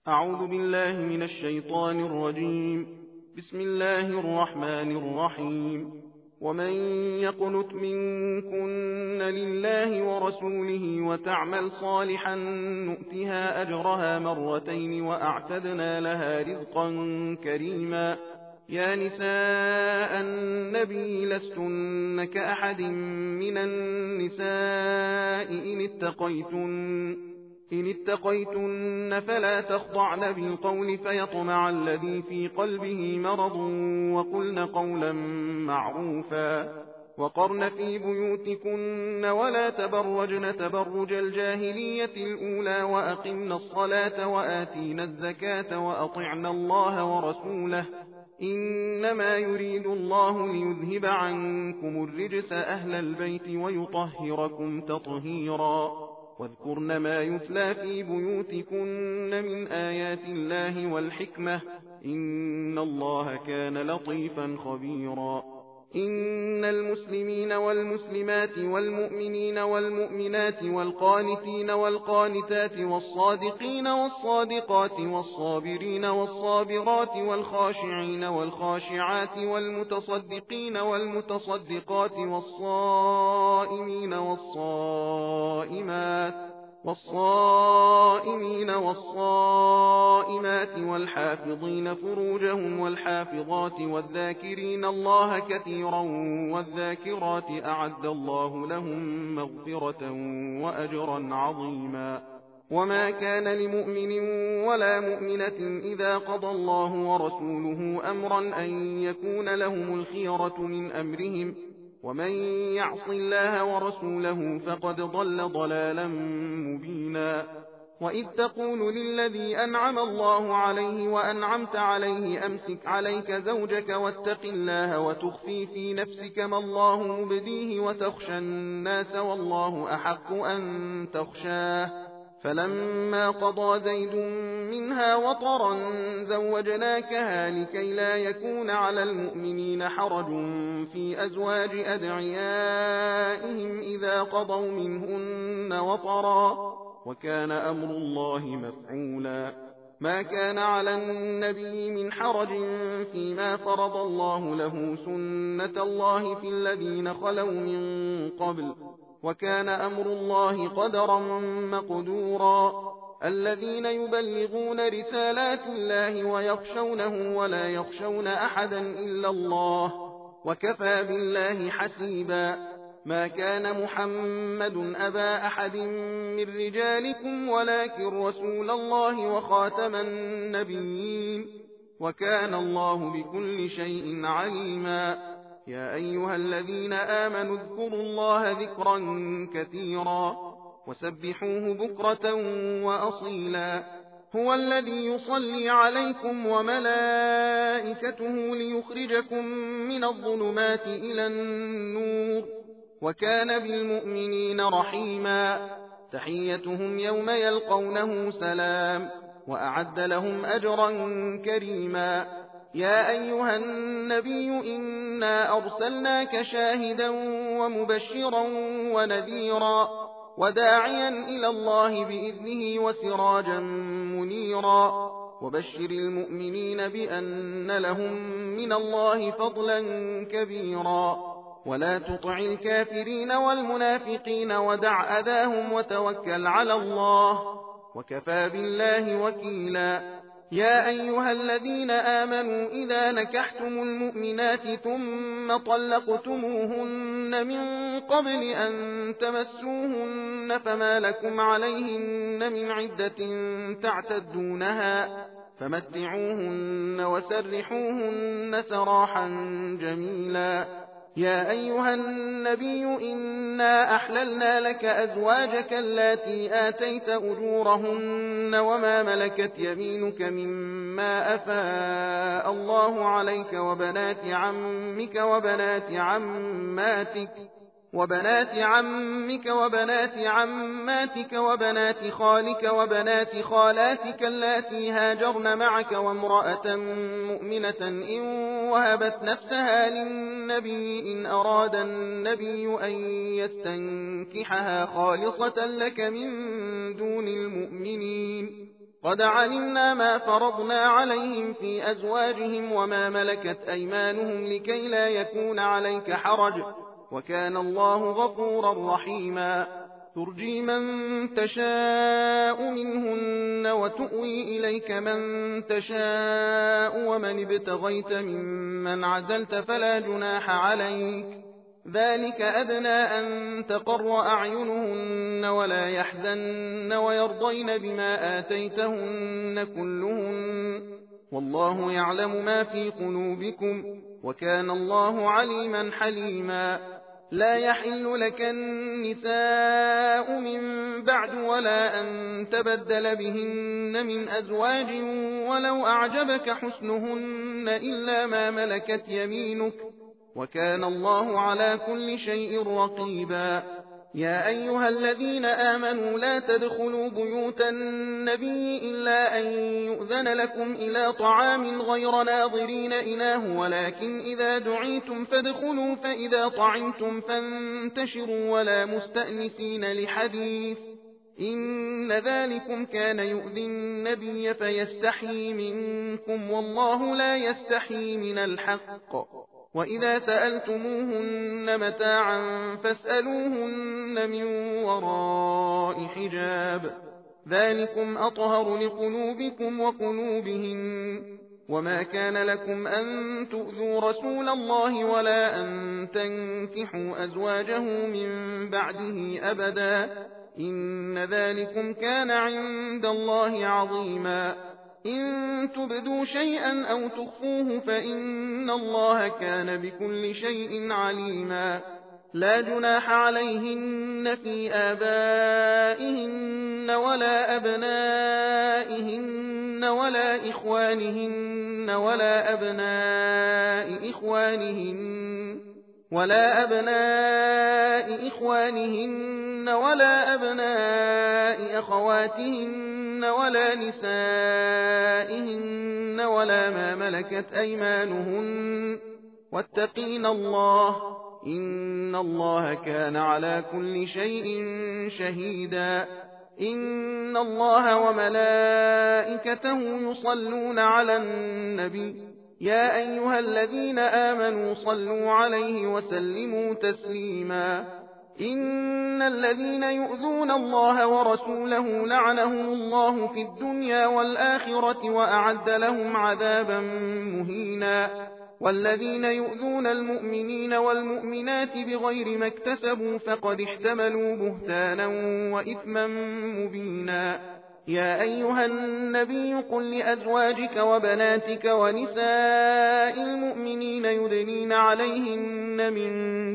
أعوذ بالله من الشيطان الرجيم. بسم الله الرحمن الرحيم. ومن يقنت منكن لله ورسوله وتعمل صالحا نؤتها أجرها مرتين وأعتدنا لها رزقا كريما. يا نساء النبي لستن كأحد من النساء إن اتقيتن فلا تخضعن بالقول فيطمع الذي في قلبه مرض وقلن قولا معروفا. وقرن في بيوتكن ولا تبرجن تبرج الجاهلية الأولى وأقمن الصلاة وآتينا الزكاة وأطعن الله ورسوله إنما يريد الله ليذهب عنكم الرجس أهل البيت ويطهركم تطهيرا. واذكرن ما يتلى في بيوتكن من آيات الله والحكمة إن الله كان لطيفا خبيرا. إن المسلمين والمسلمات والمؤمنين والمؤمنات والقانتين والقانتات والصادقين والصادقات والصابرين والصابرات والخاشعين والخاشعات والمتصدقين والمتصدقات والصائمين والصائمات والحافظين فروجهم والحافظات والذاكرين الله كثيرا والذاكرات أعد الله لهم مغفرة وأجرا عظيما. وما كان لمؤمن ولا مؤمنة إذا قضى الله ورسوله أمرا أن يكون لهم الخيرة من أمرهم ومن يعص الله ورسوله فقد ضل ضلالا مبينا. وإذ تقول للذي أنعم الله عليه وأنعمت عليه أمسك عليك زوجك واتق الله وتخفي في نفسك ما الله مبديه وتخشى الناس والله أحق أن تخشاه فلما قضى زيد منها وطرا زوجناكها لكي لا يكون على المؤمنين حرج في أزواج أدعيائهم إذا قضوا منهن وطرا وكان أمر الله مفعولا. ما كان على النبي من حرج فيما فرض الله له سنة الله في الذين خلوا من قبل وكان أمر الله قدرا مقدورا. الذين يبلغون رسالات الله ويخشونه ولا يخشون أحدا إلا الله وكفى بالله حسيبا. ما كان محمد أبا أحد من رجالكم ولكن رسول الله وخاتم النبيين وكان الله بكل شيء عليما. يا أيها الذين آمنوا اذكروا الله ذكرا كثيرا وسبحوه بكرة وأصيلا. هو الذي يصلي عليكم وملائكته ليخرجكم من الظلمات إلى النور وكان بالمؤمنين رحيما. تحيتهم يوم يلقونه سلام وأعد لهم أجرا كريما. يا أيها النبي إنا أرسلناك شاهدا ومبشرا ونذيرا وداعيا إلى الله بإذنه وسراجا منيرا. وبشر المؤمنين بأن لهم من الله فضلا كبيرا. ولا تطع الكافرين والمنافقين ودع أذاهم وتوكل على الله وكفى بالله وكيلا. يا أيها الذين آمنوا إذا نكحتم المؤمنات ثم طلقتموهن من قبل أن تمسوهن فما لكم عليهن من عدة تعتدونها فمتعوهن وسرحوهن سراحا جميلا. يا أيها النبي إنا أحللنا لك أزواجك اللاتي آتيت أجورهن وما ملكت يمينك مما أفاء الله عليك وبنات عمك وبنات عماتك وبنات خالك وبنات خالاتك اللاتي هاجرن معك وامرأة مؤمنة إن وهبت نفسها للنبي إن أراد النبي أن يستنكحها خالصة لك من دون المؤمنين قد علمنا ما فرضنا عليهم في أزواجهم وما ملكت أيمانهم لكي لا يكون عليك حرج وكان الله غفورا رحيما ترجي من تشاء منهن وتؤوي إليك من تشاء ومن ابتغيت ممن عزلت فلا جناح عليك ذلك أدنى أن تقر أعينهن ولا يحزن ويرضين بما آتيتهن كلهن والله يعلم ما في قلوبكم وكان الله عليما حليما لا يحل لك النساء من بعد ولا أن تبدل بهن من أزواج ولو أعجبك حسنهن إلا ما ملكت يمينك وكان الله على كل شيء رقيبا يا أيها الذين آمنوا لا تدخلوا بيوت النبي إلا أن يؤذن لكم إلى طعام غير ناظرين إناه ولكن إذا دعيتم فادخلوا فإذا طعمتم فانتشروا ولا مستأنسين لحديث إن ذلكم كان يؤذي النبي فيستحيي منكم والله لا يستحيي من الحق وإذا سألتموهن متاعا فاسألوهن من وراء حجاب ذلكم أطهر لقلوبكم وقلوبهن وما كان لكم أن تؤذوا رسول الله ولا أن تنكحوا أزواجه من بعده أبدا إن ذلكم كان عند الله عظيما إن تبدوا شيئا أو تخفوه فإن الله كان بكل شيء عليما لا جناح عليهن في آبائهن ولا أبنائهن ولا إخوانهن ولا أبناء إخوانهن ولا أبناء أخواتهن ولا نسائهن ولا ما ملكت أيمانهن واتقين الله إن الله كان على كل شيء شهيدا إن الله وملائكته يصلون على النبي يا أيها الذين آمنوا صلوا عليه وسلموا تسليما إن الذين يؤذون الله ورسوله لعنهم الله في الدنيا والآخرة وأعد لهم عذابا مهينا والذين يؤذون المؤمنين والمؤمنات بغير ما اكتسبوا فقد احتملوا بهتانا وإثما مبينا يا أيها النبي قل لأزواجك وبناتك ونساء المؤمنين يدنين عليهن من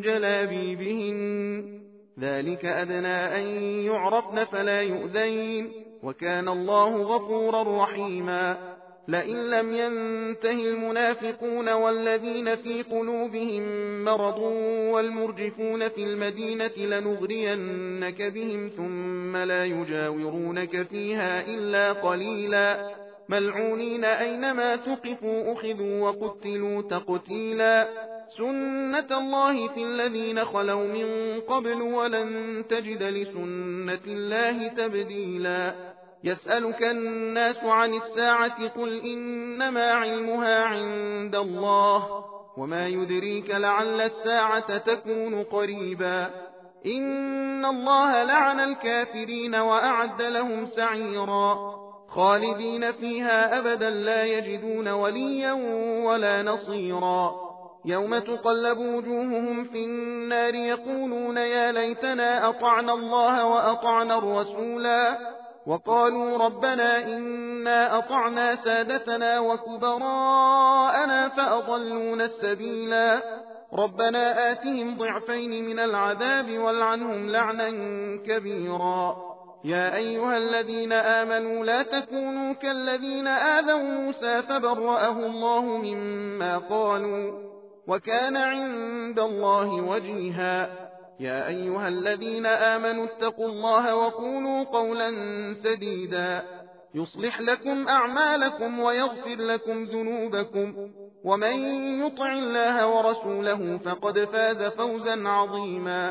جلابيبهن ذلك أدنى أن يعرفن فلا يؤذين وكان الله غفورا رحيما لئن لم ينته المنافقون والذين في قلوبهم مرض والمرجفون في المدينة لنغرينك بهم ثم لا يجاورونك فيها إلا قليلا ملعونين أينما ثقفوا أخذوا وقتلوا تقتيلا سنة الله في الذين خلوا من قبل ولن تجد لسنة الله تبديلا يسألك الناس عن الساعة قل إنما علمها عند الله وما يدريك لعل الساعة تكون قريبا إن الله لعن الكافرين وأعد لهم سعيرا خالدين فيها أبدا لا يجدون وليا ولا نصيرا يوم تقلب وجوههم في النار يقولون يا ليتنا أطعنا الله وأطعنا الرسولا وقالوا ربنا إنا أطعنا سادتنا وكبراءنا فأضلونا السبيلا ربنا آتهم ضعفين من العذاب والعنهم لعنا كبيرا يا أيها الذين آمنوا لا تكونوا كالذين آذوا موسى فبرأه الله مما قالوا وكان عند الله وجيها يا أيها الذين آمنوا اتقوا الله وقولوا قولا سديدا يصلح لكم أعمالكم ويغفر لكم ذنوبكم ومن يطع الله ورسوله فقد فاز فوزا عظيما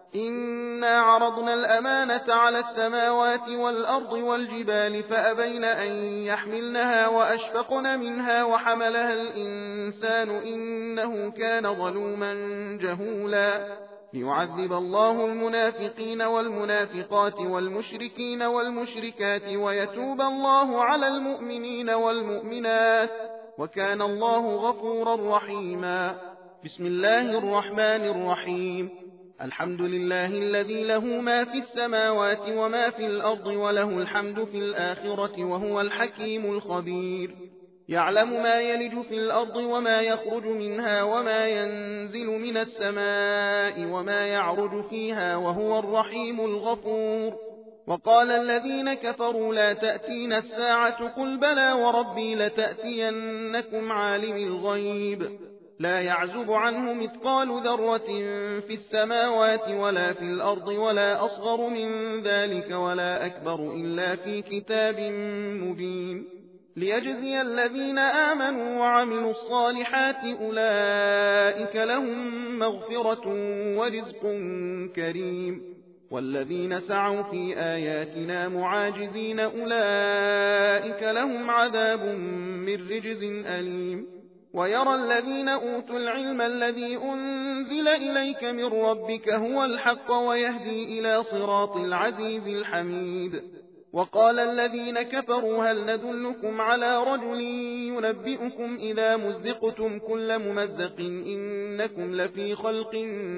إنا عرضنا الأمانة على السماوات والأرض والجبال فأبين أن يحملنها وأشفقن منها وحملها الإنسان إنه كان ظلوما جهولا ليعذب الله المنافقين والمنافقات والمشركين والمشركات ويتوب الله على المؤمنين والمؤمنات وكان الله غفورا رحيما. بسم الله الرحمن الرحيم. الحمد لله الذي له ما في السماوات وما في الأرض وله الحمد في الآخرة وهو الحكيم الخبير. يعلم ما يلج في الأرض وما يخرج منها وما ينزل من السماء وما يعرج فيها وهو الرحيم الغفور. وقال الذين كفروا لا تأتينا الساعة قل بلى وربي لتأتينكم عالم الغيب لا يعزب عنه مثقال ذرة في السماوات ولا في الأرض ولا أصغر من ذلك ولا أكبر إلا في كتاب مبين ليجزي الذين آمنوا وعملوا الصالحات أولئك لهم مغفرة ورزق كريم والذين سعوا في آياتنا معاجزين أولئك لهم عذاب من رجز أليم. ويرى الذين أوتوا العلم الذي أنزل إليك من ربك هو الحق ويهدي إلى صراط العزيز الحميد. وقال الذين كفروا هل ندلكم على رجل ينبئكم إذا مزقتم كل ممزق إنكم لفي خلق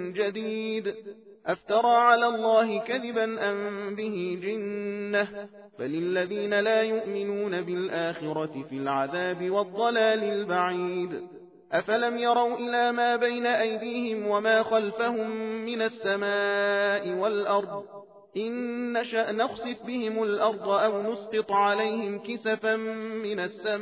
جديد أفترى على الله كذبا أم به جنة فللذين لا يؤمنون بالآخرة في العذاب والضلال البعيد. أفلم يروا إلى ما بين أيديهم وما خلفهم من السماء والأرض إن نشأ نخسف بهم الأرض أو نسقط عليهم كسفا من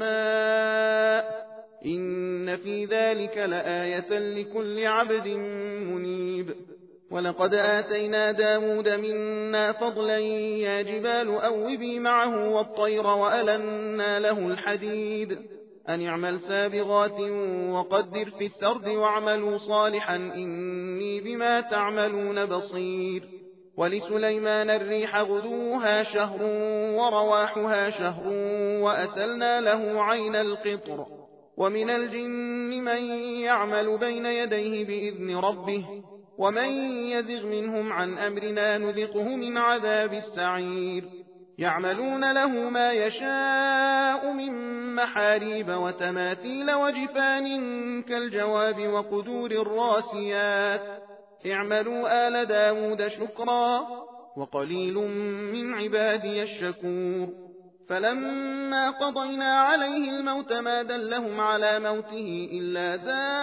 السماء إن في ذلك لآية لكل عبد منيب. ولقد آتينا داود منا فضلا يا جبال أوبي معه والطير وألنا له الحديد أن اعمل سابغات وقدر في السرد واعملوا صالحا إني بما تعملون بصير. ولسليمان الريح غدوها شهر ورواحها شهر وأسلنا له عين القطر ومن الجن من يعمل بين يديه بإذن ربه ومن يزغ منهم عن أمرنا نذقه من عذاب السعير. يعملون له ما يشاء من محاريب وتماثيل وجفان كالجواب وقدور الراسيات اعملوا آل داود شكرا وقليل من عبادي الشكور. فلما قضينا عليه الموت ما دلهم على موته إلا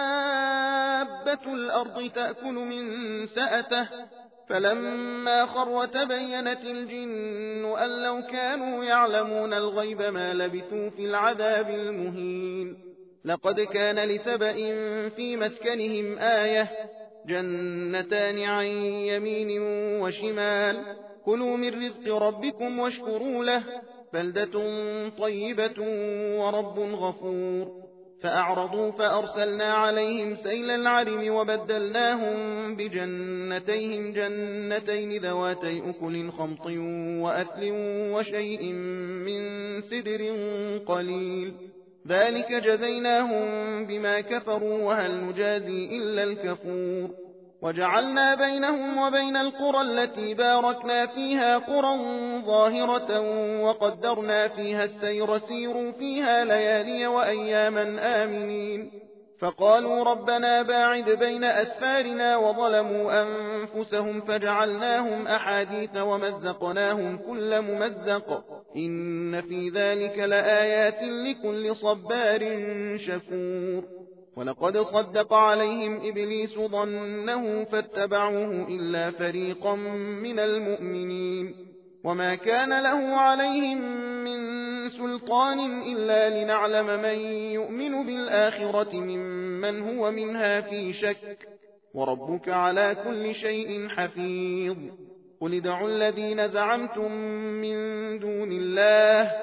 دابة الأرض تأكل من سأته فلما خر تبينت الجن أن لو كانوا يعلمون الغيب ما لبثوا في العذاب المهين. لقد كان لسبأ في مسكنهم آية جنتان عن يمين وشمال كلوا من رزق ربكم واشكروا له بلدة طيبة ورب غفور. فأعرضوا فأرسلنا عليهم سيل العرم وبدلناهم بجنتيهم جنتين ذواتي أكل خمط وأثل وشيء من سدر قليل ذلك جزيناهم بما كفروا وهل نجازي إلا الكفور. وجعلنا بينهم وبين القرى التي باركنا فيها قرى ظاهرة وقدرنا فيها السير سيروا فيها ليالي وأياما آمنين. فقالوا ربنا باعد بين أسفارنا وظلموا أنفسهم فجعلناهم أحاديث ومزقناهم كل ممزق إن في ذلك لآيات لكل صبار شكور. ولقد صدق عليهم إبليس ظنه فاتبعوه إلا فريقا من المؤمنين وما كان له عليهم من سلطان إلا لنعلم من يؤمن بالآخرة ممن هو منها في شك وربك على كل شيء حفيظ. قل ادعوا الذين زعمتم من دون الله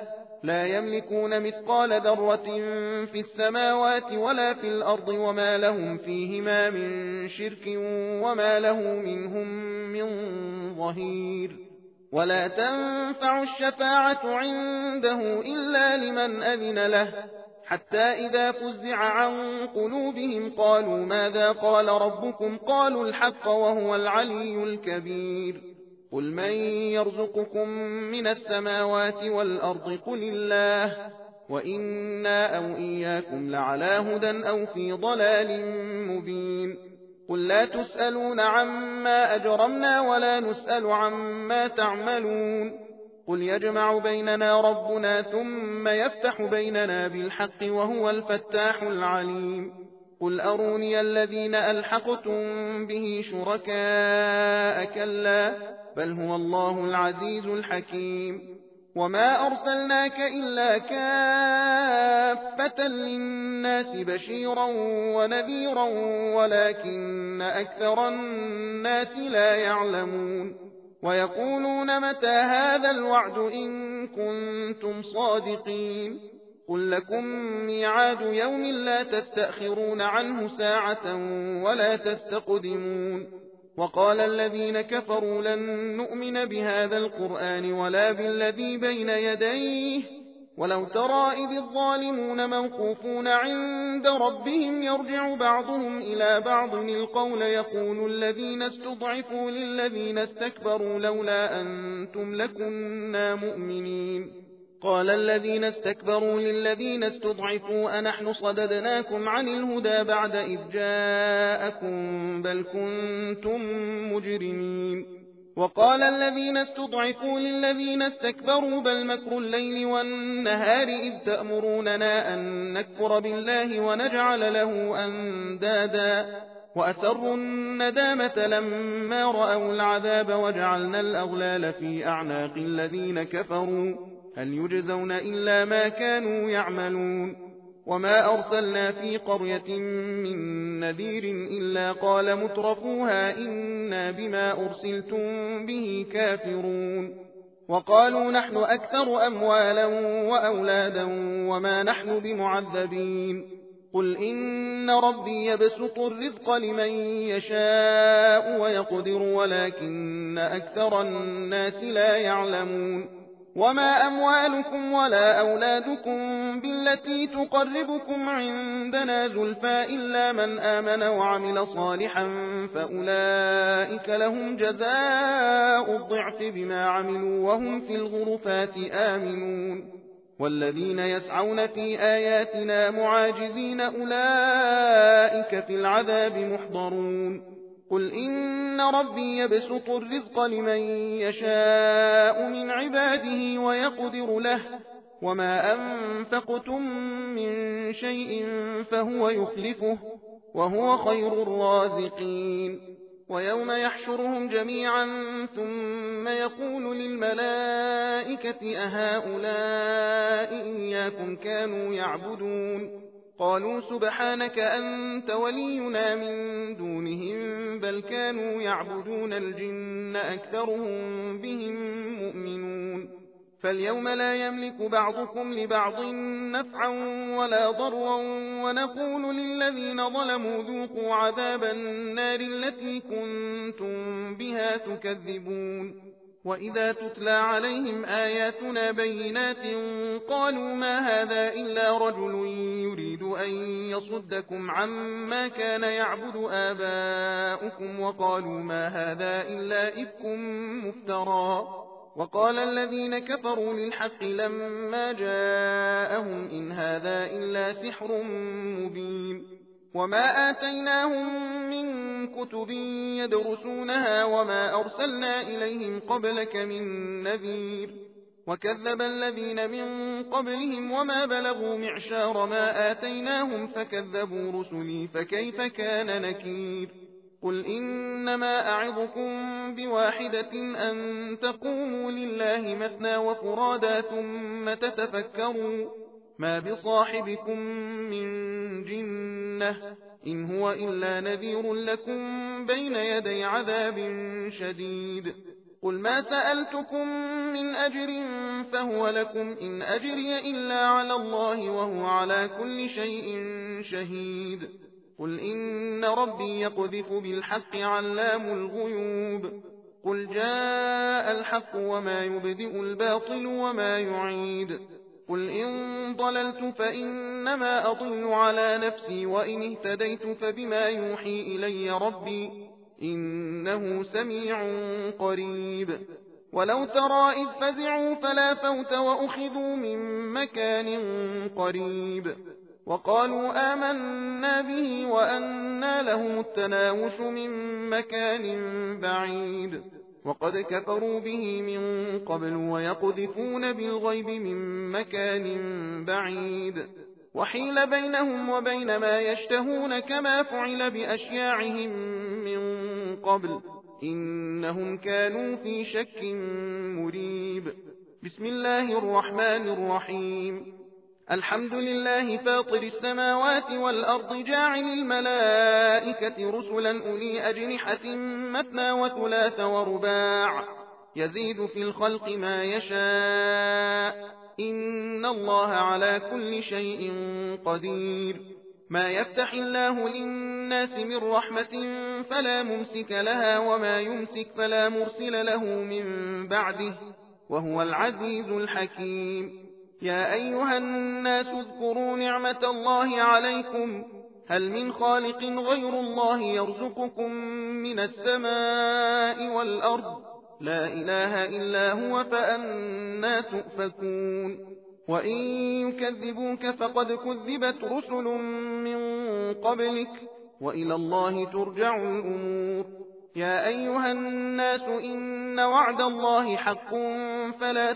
لا يملكون مثقال ذرة في السماوات ولا في الأرض وما لهم فيهما من شرك وما له منهم من ظهير. ولا تنفع الشفاعة عنده إلا لمن أذن له، حتى إذا فزع عن قلوبهم قالوا ماذا قال ربكم؟ قالوا الحق وهو العلي الكبير. قل من يرزقكم من السماوات والأرض؟ قل الله، وإنا أو إياكم لعلى هدى أو في ضلال مبين. قل لا تسألون عما أجرمنا ولا نسأل عما تعملون. قل يجمع بيننا ربنا ثم يفتح بيننا بالحق وهو الفتاح العليم. قل أروني الذين ألحقتم به شركاء كلا بل هو الله العزيز الحكيم. وما أرسلناك إلا كافة للناس بشيرا ونذيرا ولكن أكثر الناس لا يعلمون. ويقولون متى هذا الوعد إن كنتم صادقين؟ قل لكم ميعاد يوم لا تستأخرون عنه ساعة ولا تستقدمون. وقال الذين كفروا لن نؤمن بهذا القرآن ولا بالذي بين يديه ولو ترى إذ الظالمون موقوفون عند ربهم يرجع بعضهم إلى بعض القول يقول الذين استضعفوا للذين استكبروا لولا أنتم لكنا مؤمنين. قال الذين استكبروا للذين استضعفوا أنحن صددناكم عن الهدى بعد إذ جاءكم بل كنتم مجرمين. وقال الذين استضعفوا للذين استكبروا بل مكر الليل والنهار إذ تأمروننا أن نكفر بالله ونجعل له أندادا وأسروا الندامة لما رأوا العذاب وجعلنا الأغلال في أعناق الذين كفروا هل يجزون إلا ما كانوا يعملون. وما أرسلنا في قرية من نذير إلا قال مترفوها إنا بما أرسلتم به كافرون. وقالوا نحن أكثر أموالا وأولادا وما نحن بمعذبين. قل إن ربي يبسط الرزق لمن يشاء ويقدر ولكن أكثر الناس لا يعلمون. وما أموالكم ولا أولادكم بالتي تقربكم عندنا زلفى إلا من آمن وعمل صالحا فأولئك لهم جزاء الضعف بما عملوا وهم في الغرفات آمنون. والذين يسعون في آياتنا معاجزين أولئك في العذاب محضرون. قل إن ربي يبسط الرزق لمن يشاء من عباده ويقدر له وما أنفقتم من شيء فهو يخلفه وهو خير الرازقين. ويوم يحشرهم جميعا ثم يقول للملائكة أهؤلاء إياكم كانوا يعبدون؟ قالوا سبحانك أنت ولينا من دونهم بل كانوا يعبدون الجن أكثرهم بهم مؤمنون. فاليوم لا يملك بعضكم لبعض نفعا ولا ضرا ونقول للذين ظلموا ذوقوا عذاب النار التي كنتم بها تكذبون. وإذا تتلى عليهم آياتنا بينات قالوا ما هذا إلا رجل يريد أن يصدكم عما كان يعبد آباؤكم وقالوا ما هذا إلا إفك مفترى. وقال الذين كفروا للحق لما جاءهم إن هذا إلا سحر مبين. وما آتيناهم من كتب يدرسونها وما أرسلنا إليهم قبلك من نذير. وكذب الذين من قبلهم وما بلغوا معشار ما آتيناهم فكذبوا رسلي فكيف كان نكير. قل إنما أعظكم بواحدة أن تقوموا لله مثنى وفرادا ثم تتفكروا ما بصاحبكم من جنة إن هو إلا نذير لكم بين يدي عذاب شديد. قل ما سألتكم من أجر فهو لكم إن أجري إلا على الله وهو على كل شيء شهيد قل إن ربي يقذف بالحق علام الغيوب قل جاء الحق وما يبدئ الباطل وما يعيد قل إن ضللت فإنما أضل على نفسي وإن اهتديت فبما يوحي إلي ربي إنه سميع قريب ولو ترى إذ فزعوا فلا فوت وأخذوا من مكان قريب وقالوا آمنا به وأنى لهم التناوش من مكان بعيد وقد كفروا به من قبل ويقذفون بالغيب من مكان بعيد وحيل بينهم وبين ما يشتهون كما فعل بأشياعهم من قبل إنهم كانوا في شك مريب بسم الله الرحمن الرحيم الحمد لله فاطر السماوات والأرض جاعل الملائكة رسلا أولي أجنحة مثنى وثلاث ورباع يزيد في الخلق ما يشاء إن الله على كل شيء قدير ما يفتح الله للناس من رحمة فلا ممسك لها وما يمسك فلا مرسل له من بعده وهو العزيز الحكيم يا أيها الناس اذكروا نعمة الله عليكم هل من خالق غير الله يرزقكم من السماء والأرض لا إله إلا هو فأنى تؤفكون وإن يكذبوك فقد كذبت رسل من قبلك وإلى الله ترجع الأمور يا أيها الناس إن وعد الله حق فلا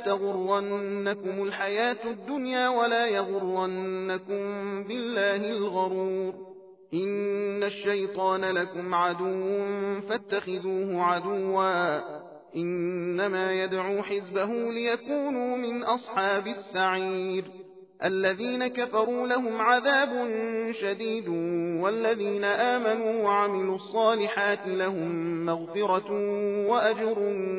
تغرنكم الحياة الدنيا ولا يغرنكم بالله الغرور إن الشيطان لكم عدو فاتخذوه عدوا إنما يدعو حزبه ليكونوا من أصحاب السعير الذين كفروا لهم عذاب شديد والذين آمنوا وعملوا الصالحات لهم مغفرة وأجر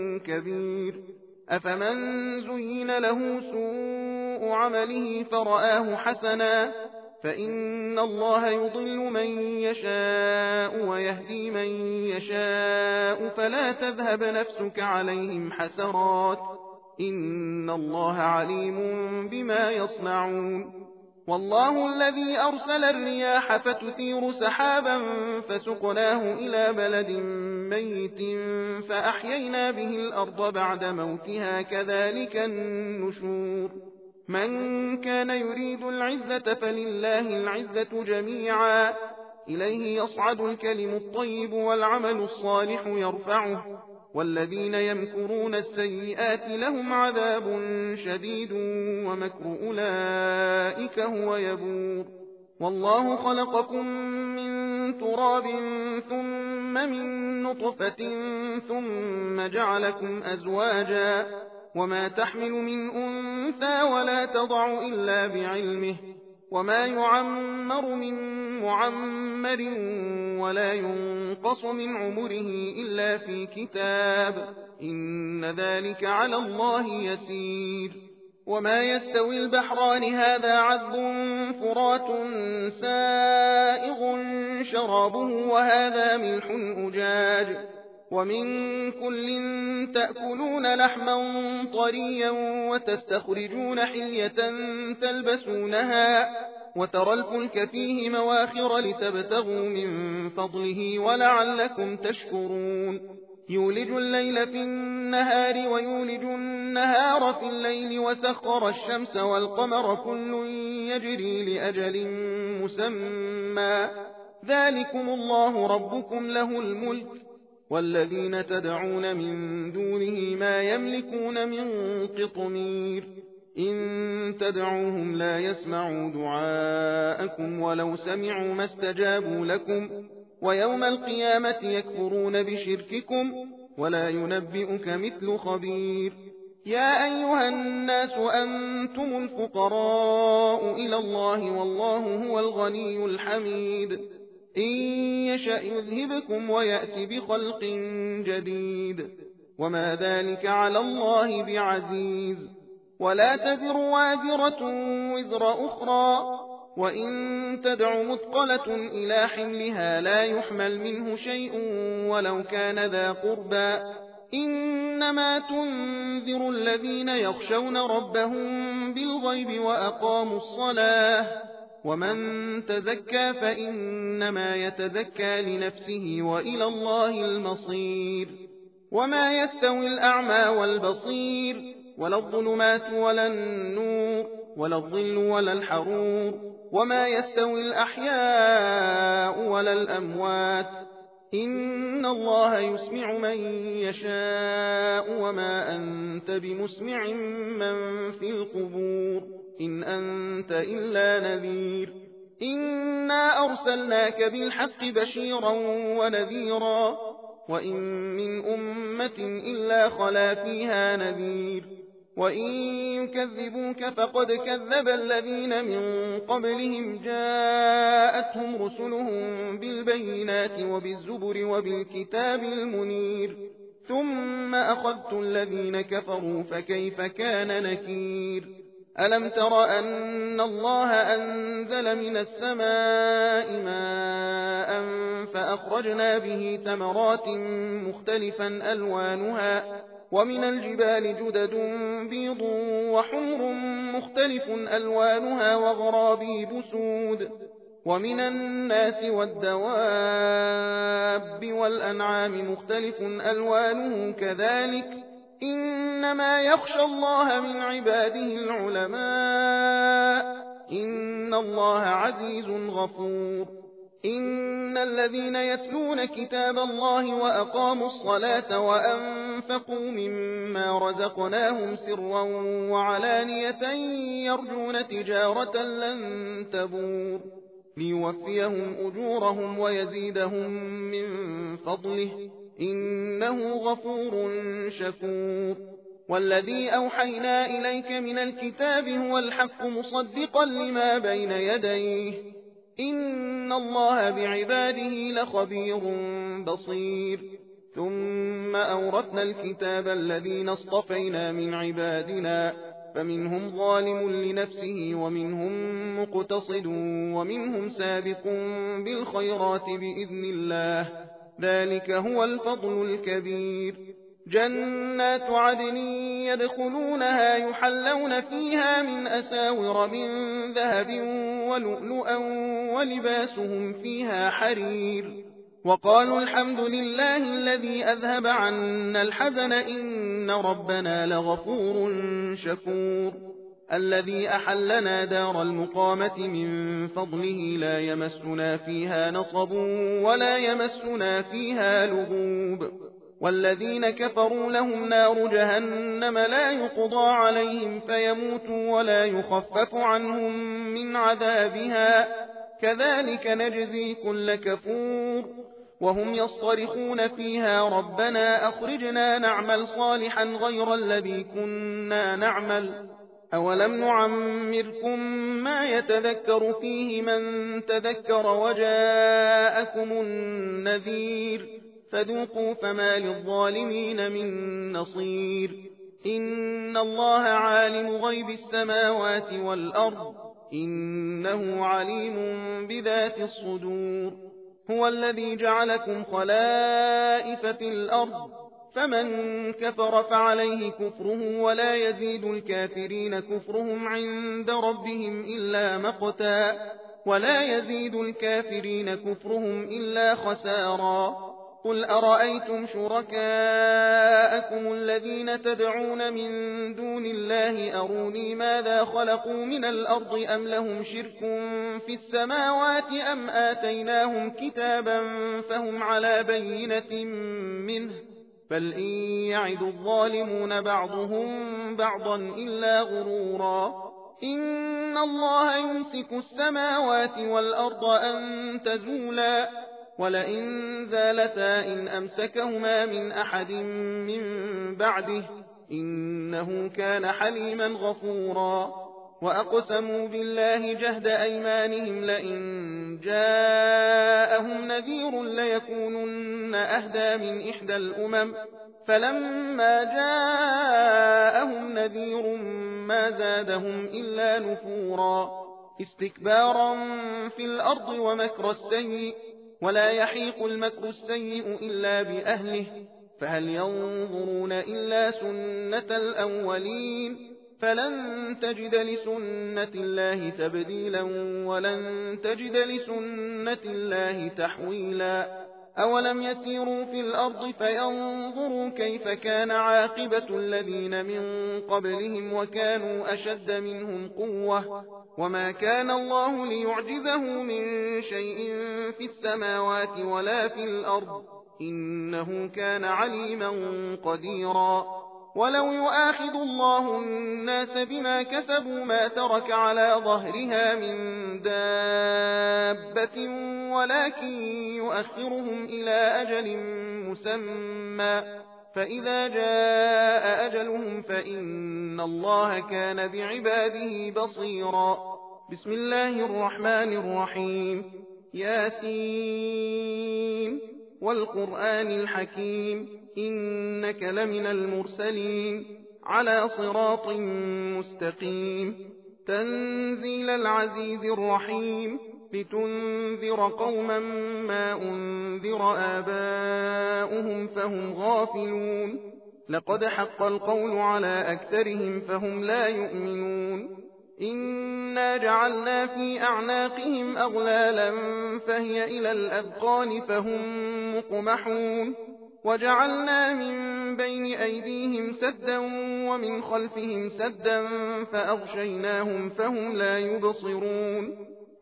كبير أفمن زين له سوء عمله فرآه حسنا فإن الله يضل من يشاء ويهدي من يشاء فلا تذهب نفسك عليهم حسرات إن الله عليم بما يصنعون والله الذي أرسل الرياح فتثير سحابا فسقناه إلى بلد ميت فأحيينا به الأرض بعد موتها كذلك النشور من كان يريد العزة فلله العزة جميعا إليه يصعد الكلم الطيب والعمل الصالح يرفعه والذين يمكرون السيئات لهم عذاب شديد ومكر أولئك هو يبور والله خلقكم من تراب ثم من نطفة ثم جعلكم أزواجا وما تحمل من أنثى ولا تضع إلا بعلمه وما يعمر من معمر ولا ينقص من عمره إلا في كتاب إن ذلك على الله يسير وما يستوي البحران هذا عذب فرات سائغ شرابه وهذا ملح أجاج ومن كل تأكلون لحما طريا وتستخرجون حلية تلبسونها وترى الفلك فيه مواخر لتبتغوا من فضله ولعلكم تشكرون يولج الليل في النهار ويولج النهار في الليل وسخر الشمس والقمر كل يجري لأجل مسمى ذلكم الله ربكم له الملك والذين تدعون من دونه ما يملكون من قطمير إن تدعوهم لا يسمعوا دعاءكم ولو سمعوا ما استجابوا لكم ويوم القيامة يكفرون بشرككم ولا ينبئك مثل خبير يا أيها الناس أنتم الفقراء إلى الله والله هو الغني الحميد إن يشأ يذهبكم ويأتي بخلق جديد وما ذلك على الله بعزيز. ولا تزر وازرة وزر أخرى، وإن تدع مثقلة إلى حملها لا يحمل منه شيء ولو كان ذا قربى، إنما تنذر الذين يخشون ربهم بالغيب وأقاموا الصلاة، ومن تزكى فإنما يتزكى لنفسه وإلى الله المصير. وما يستوي الأعمى والبصير، ولا الظلمات ولا النور، ولا الظل ولا الحرور، وما يستوي الأحياء ولا الأموات، إن الله يسمع من يشاء وما أنت بمسمع من في القبور، إن أنت إلا نذير. إنا أرسلناك بالحق بشيرا ونذيرا، وإن من أمة إلا خلا فيها نذير، وإن يكذبوك فقد كذب الذين من قبلهم جاءتهم رسلهم بالبينات وبالزبر وبالكتاب المنير، ثم أخذت الذين كفروا فكيف كان نكير. ألم تر أن الله أنزل من السماء ماء فأخرجنا به ثمرات مختلفا ألوانها، ومن الجبال جدد بيض وحمر مختلف ألوانها وغرابيب سود، ومن الناس والدواب والأنعام مختلف ألوانه كذلك، إنما يخشى الله من عباده العلماء، إن الله عزيز غفور. إن الذين يتلون كتاب الله وأقاموا الصلاة وأنفقوا مما رزقناهم سرا وعلانية يرجون تجارة لن تبور، ليوفيهم أجورهم ويزيدهم من فضله، إنه غفور شكور. والذي أوحينا إليك من الكتاب هو الحق مصدقا لما بين يديه، إن الله بعباده لخبير بصير. ثم أورثنا الكتاب الذين اصطفينا من عبادنا، فمنهم ظالم لنفسه ومنهم مقتصد ومنهم سابق بالخيرات بإذن الله، ذلك هو الفضل الكبير. جنات عدن يدخلونها يحلون فيها من أساور من ذهب ولؤلؤا ولباسهم فيها حرير، وقالوا الحمد لله الذي أذهب عنا الحزن إن ربنا لغفور شكور. الذي أحلنا دار المقامة من فضله لا يمسنا فيها نصب ولا يمسنا فيها لغوب. والذين كفروا لهم نار جهنم لا يقضى عليهم فيموتوا ولا يخفف عنهم من عذابها، كذلك نجزي كل كفور. وهم يصطرخون فيها ربنا أخرجنا نعمل صالحا غير الذي كنا نعمل، أولم نعمركم ما يتذكر فيه من تذكر وجاءكم النذير، فذوقوا فما للظالمين من نصير. إن الله عالم غيب السماوات والأرض، إنه عليم بذات الصدور. هو الذي جعلكم خلائف في الأرض، فمن كفر فعليه كفره ولا يزيد الكافرين كفرهم عند ربهم إلا مقتا، ولا يزيد الكافرين كفرهم إلا خسارا. قل أرأيتم شركاءكم الذين تدعون من دون الله أروني ماذا خلقوا من الأرض أم لهم شرك في السماوات أم آتيناهم كتابا فهم على بينة منه، بل إن يعد الظالمون بعضهم بعضا إلا غرورا. إن الله يمسك السماوات والأرض أن تزولا، ولئن زالتا إن أمسكهما من أحد من بعده، إنه كان حليما غفورا. وأقسموا بالله جهد أيمانهم لئن جاءهم نذير ليكونن أهدى من إحدى الأمم، فلما جاءهم نذير ما زادهم إلا نفورا استكبارا في الأرض ومكر السيء ولا يحيق المكر السيء إلا بأهله فهل ينظرون إلا سنة الأولين فلن تجد لسنة الله تبديلا ولن تجد لسنة الله تحويلا أولم يسيروا في الأرض فينظروا كيف كان عاقبة الذين من قبلهم وكانوا أشد منهم قوة وما كان الله ليعجزه من شيء في السماوات ولا في الأرض إنه كان عليما قديرا ولو يؤاخذ الله الناس بما كسبوا ما ترك على ظهرها من دابة ولكن يؤخرهم إلى أجل مسمى فإذا جاء أجلهم فإن الله كان بعباده بصيرا بسم الله الرحمن الرحيم ياسين والقرآن الحكيم إنك لمن المرسلين على صراط مستقيم تنزيل العزيز الرحيم لتنذر قوما ما أنذر آباؤهم فهم غافلون لقد حق القول على أكثرهم فهم لا يؤمنون إنا جعلنا في أعناقهم أغلالا فهي إلى الأذقان فهم مقمحون وجعلنا من بين أيديهم سدا ومن خلفهم سدا فأغشيناهم فهم لا يبصرون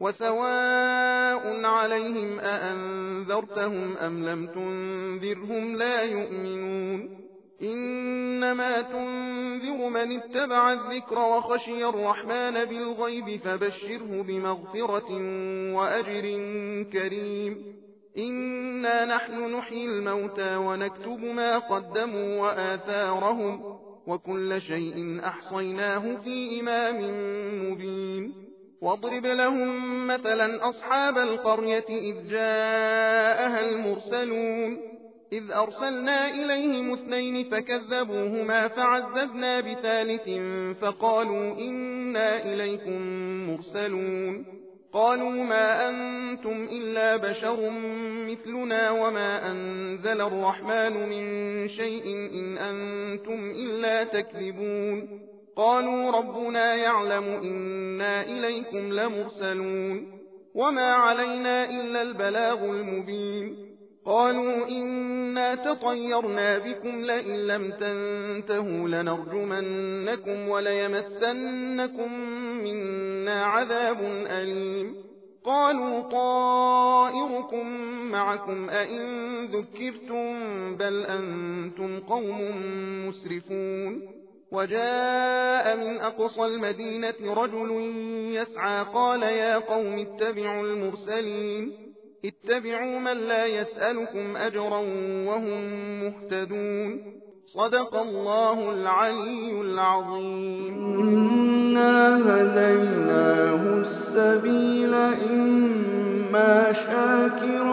وسواء عليهم أأنذرتهم أم لم تنذرهم لا يؤمنون إنما تنذر من اتبع الذكر وخشي الرحمن بالغيب فبشره بمغفرة وأجر كريم إنا نحن نحيي الموتى ونكتب ما قدموا وآثارهم وكل شيء أحصيناه في إمام مبين واضرب لهم مثلا أصحاب القرية إذ جاءها المرسلون إذ أرسلنا إليهم 2 فكذبوهما فعززنا بثالث فقالوا إنا إليكم مرسلون قالوا ما أنتم إلا بشر مثلنا وما أنزل الرحمن من شيء إن أنتم إلا تكذبون قالوا ربنا يعلم إنا إليكم لمرسلون وما علينا إلا البلاغ المبين قالوا إنا تطيرنا بكم لئن لم تنتهوا لنرجمنكم وليمسنكم منا عذاب أليم قالوا طائركم معكم أئن ذكرتم بل أنتم قوم مسرفون وجاء من أقصى المدينة رجل يسعى قال يا قوم اتبعوا المرسلين اتبعوا من لا يسألكم أجرا وهم مهتدون صدق الله العلي العظيم إنا هديناه السبيل إما شاكرا